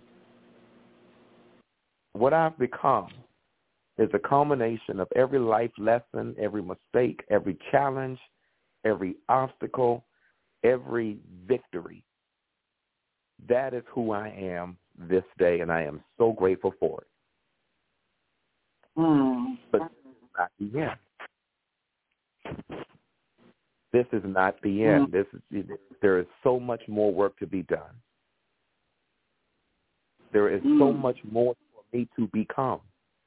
What I've become is a culmination of every life lesson, every mistake, every challenge, every obstacle, every victory. That is who I am this day, and I am so grateful for it. Mm. But this is not the end. This is not the end. Mm. This is, there is so much more work to be done. There is mm. so much more for me to become.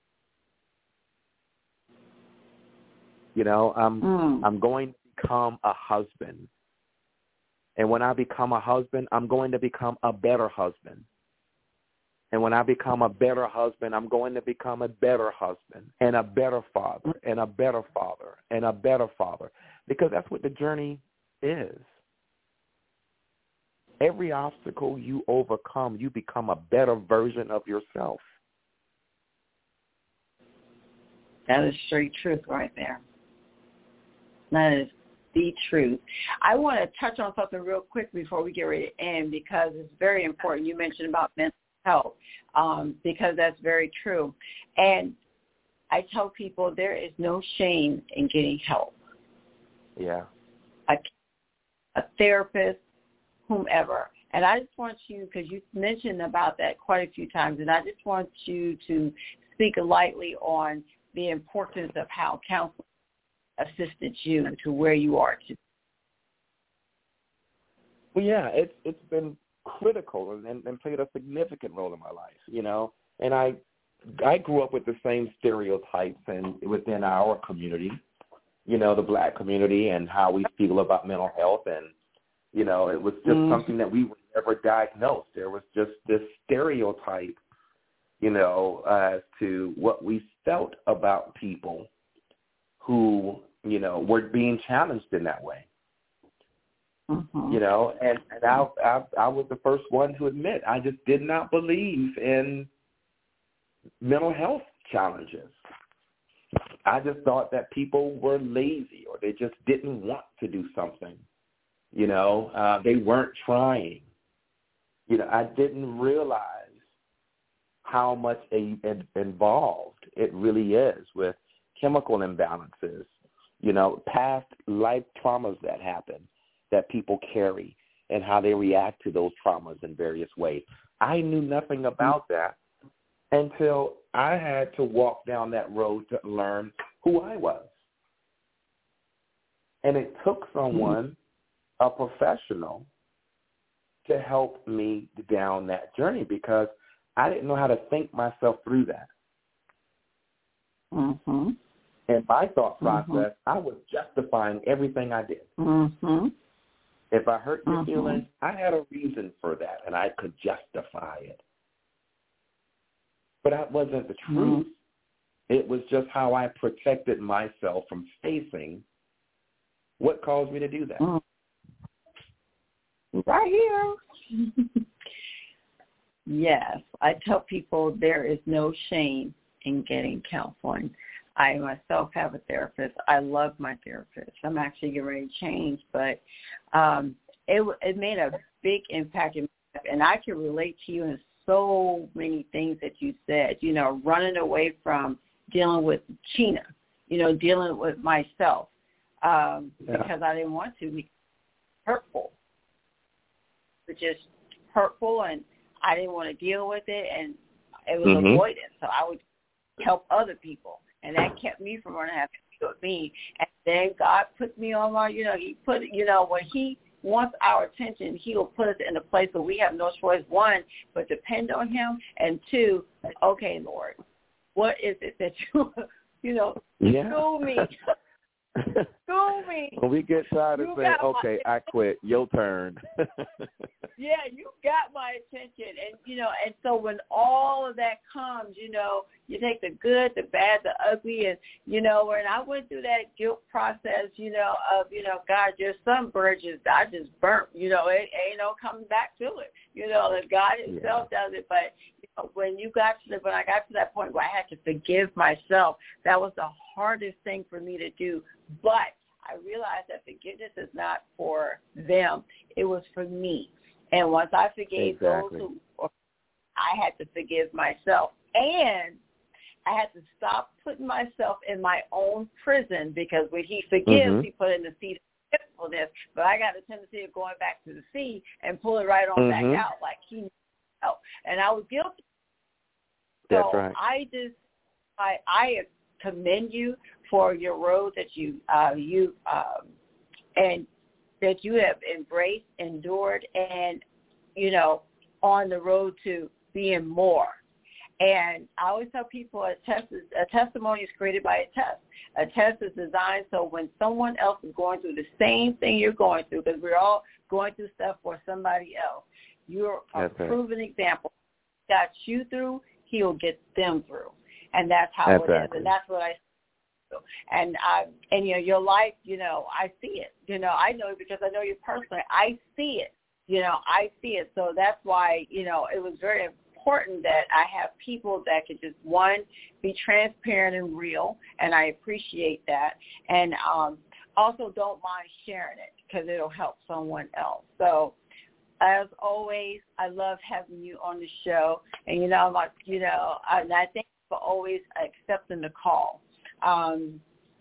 You know, I'm mm. I'm going to become a husband. And when I become a husband, I'm going to become a better husband. And when I become a better husband, I'm going to become a better husband and a better father and a better father and a better father, because that's what the journey is. Every obstacle you overcome, you become a better version of yourself. That is straight truth right there. That is the truth. I want to touch on something real quick before we get ready to end, because it's very important. You mentioned about mental health, um, because that's very true. And I tell people there is no shame in getting help. Yeah. A, a therapist, whomever. And I just want you, because you mentioned about that quite a few times, and I just want you to speak lightly on the importance of how counseling assisted you to where you are today. Well, yeah, it's it's been critical and, and played a significant role in my life, you know. And I I grew up with the same stereotypes and within our community, you know, the black community, and how we feel about mental health. And, you know, it was just mm-hmm. something that we were never diagnosed. There was just this stereotype, you know, as to what we felt about people who, you know, were being challenged in that way. Mm-hmm. You know, and, and I, I I was the first one to admit I just did not believe in mental health challenges. I just thought that people were lazy, or they just didn't want to do something. You know, uh, they weren't trying. You know, I didn't realize how much a, a, involved it really is with chemical imbalances, you know, past life traumas that happen that people carry, and how they react to those traumas in various ways. I knew nothing about that until I had to walk down that road to learn who I was. And it took someone, a professional, to help me down that journey, because I didn't know how to think myself through that. Mm-hmm. In my thought process, mm-hmm. I was justifying everything I did. Mm-hmm. If I hurt your mm-hmm. feelings, I had a reason for that, and I could justify it. But that wasn't the truth. Mm-hmm. It was just how I protected myself from facing what caused me to do that. Mm-hmm. Right here. Yes, I tell people there is no shame in getting counseling. I myself have a therapist. I love my therapist. I'm actually getting ready to change, but um, it it made a big impact in my life, and I can relate to you in so many things that you said. You know, running away from dealing with Chyna, you know, dealing with myself um, yeah. because I didn't want to be hurtful. It was just hurtful, and I didn't want to deal with it, and it was mm-hmm. avoidance. So I would help other people. And that kept me from running having to deal with me. And then God put me on my, you know, he put, you know, when he wants our attention, he will put us in a place where we have no choice, one, but depend on him, and two, okay, Lord, what is it that you, you know, yeah. school me. School me. When we get tired of saying, okay, my- I quit, your turn. Yeah, you got my attention. And, you know, and so when all of that comes, you know, you take the good, the bad, the ugly, and, you know, when I went through that guilt process, you know, of, you know, God, there's some bridges I just burnt, you know, it ain't no coming back to it. You know, that God himself yeah. does it. But, you know, when you got to the, when I got to that point where I had to forgive myself, that was the hardest thing for me to do. But I realized that forgiveness is not for them. It was for me. And once I forgave exactly. those who, I had to forgive myself. And I had to stop putting myself in my own prison, because when he forgives, mm-hmm. he put in the seat of forgetfulness. But I got a tendency of going back to the sea and pulling right on mm-hmm. back out like he knew. And I was guilty. That's so right. I just, I, I commend you for your road that you, uh, you, um, and that you have embraced, endured, and, you know, on the road to being more. And I always tell people a test is, a testimony is created by a test. A test is designed so when someone else is going through the same thing you're going through, because we're all going through stuff for somebody else, you're a that's proven it. example. Got you through, he'll get them through. And that's how exactly. it is. And that's what I And I, and you know, your life, you know, I see it. You know, I know it because I know you personally. I see it. You know, I see it. So that's why, you know, it was very important that I have people that can just, one, be transparent and real, and I appreciate that, and um, also don't mind sharing it because it'll help someone else. So as always, I love having you on the show, and you know, like you know, and I thank you for always accepting the call. Um,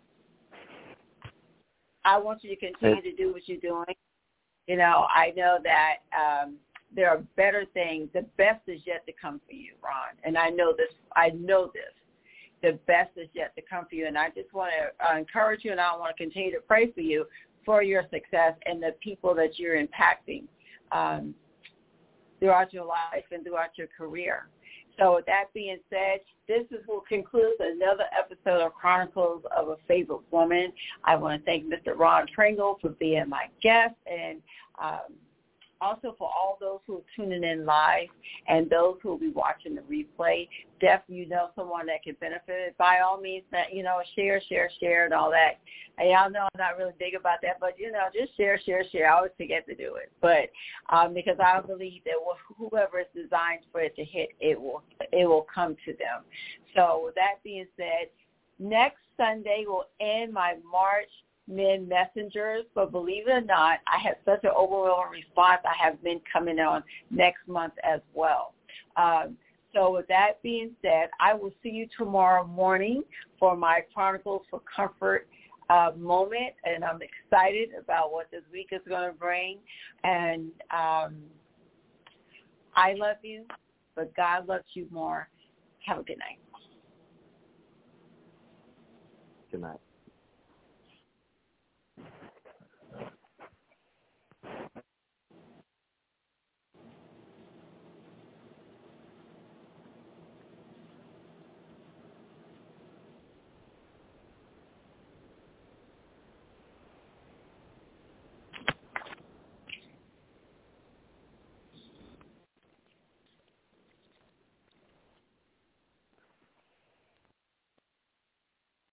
I want you to continue to do what you're doing. You know, I know that um, there are better things. The best is yet to come for you, Ron, and I know this. I know this. The best is yet to come for you, and I just want to uh, encourage you, and I want to continue to pray for you for your success and the people that you're impacting um, throughout your life and throughout your career. So with that being said, this is what concludes another episode of Chronicles of a Favorite Woman. I want to thank Mister Ron Pringle for being my guest, and um, also for all those who are tuning in live and those who will be watching the replay. Def, you know someone that can benefit, by all means, that, you know, share, share, share, and all that. And y'all know I'm not really big about that, but, you know, just share, share, share. I always forget to do it. But um, because I believe that whoever is designed for it to hit, it will, it will come to them. So with that being said, next Sunday will end my March Men Messengers, but believe it or not, I had such an overwhelming response. I have men coming on next month as well. Um, so with that being said, I will see you tomorrow morning for my Chronicles for Comfort uh, moment, and I'm excited about what this week is going to bring. And um, I love you, but God loves you more. Have a good night. Good night.